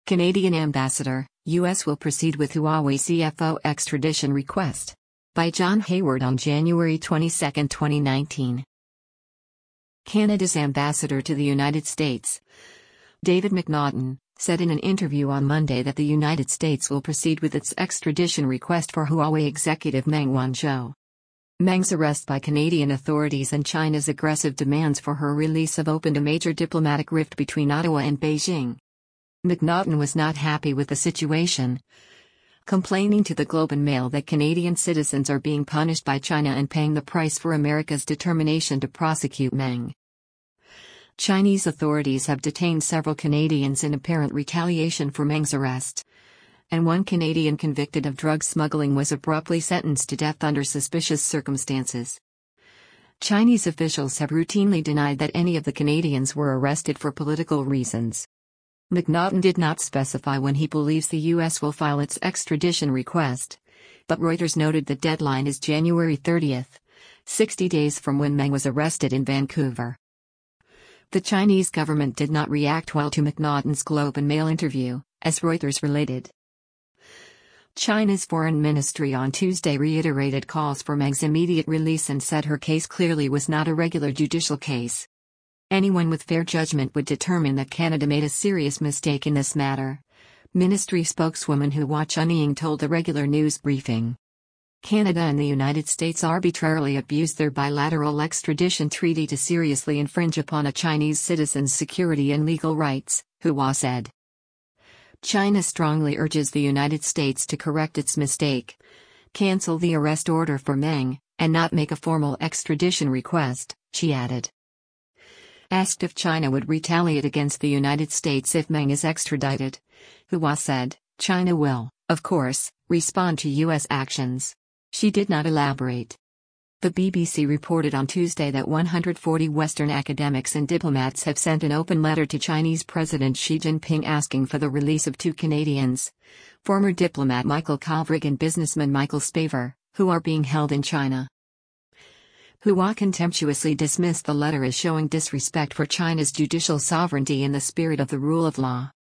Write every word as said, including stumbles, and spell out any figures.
Canadian Ambassador, U S will proceed with Huawei C F O extradition request. By John Hayward on January twenty-second, twenty nineteen. Canada's ambassador to the United States, David McNaughton, said in an interview on Monday that the United States will proceed with its extradition request for Huawei executive Meng Wanzhou. Meng's arrest by Canadian authorities and China's aggressive demands for her release have opened a major diplomatic rift between Ottawa and Beijing. McNaughton was not happy with the situation, complaining to the Globe and Mail that Canadian citizens are being punished by China and paying the price for America's determination to prosecute Meng. Chinese authorities have detained several Canadians in apparent retaliation for Meng's arrest, and one Canadian convicted of drug smuggling was abruptly sentenced to death under suspicious circumstances. Chinese officials have routinely denied that any of the Canadians were arrested for political reasons. McNaughton did not specify when he believes the U S will file its extradition request, but Reuters noted the deadline is January thirtieth, sixty days from when Meng was arrested in Vancouver. The Chinese government did not react well to McNaughton's Globe and Mail interview, as Reuters related. China's foreign ministry on Tuesday reiterated calls for Meng's immediate release and said her case clearly was not a regular judicial case. Anyone with fair judgment would determine that Canada made a serious mistake in this matter, ministry spokeswoman Hua Chunying told the regular news briefing. Canada and the United States arbitrarily abused their bilateral extradition treaty to seriously infringe upon a Chinese citizen's security and legal rights, Hua said. China strongly urges the United States to correct its mistake, cancel the arrest order for Meng, and not make a formal extradition request, she added. Asked if China would retaliate against the United States if Meng is extradited, Hua said, China will, of course, respond to U S actions. She did not elaborate. The B B C reported on Tuesday that one hundred forty Western academics and diplomats have sent an open letter to Chinese President Xi Jinping asking for the release of two Canadians, former diplomat Michael Kovrig and businessman Michael Spavor, who are being held in China. Hua contemptuously dismissed the letter as showing disrespect for China's judicial sovereignty in the spirit of the rule of law.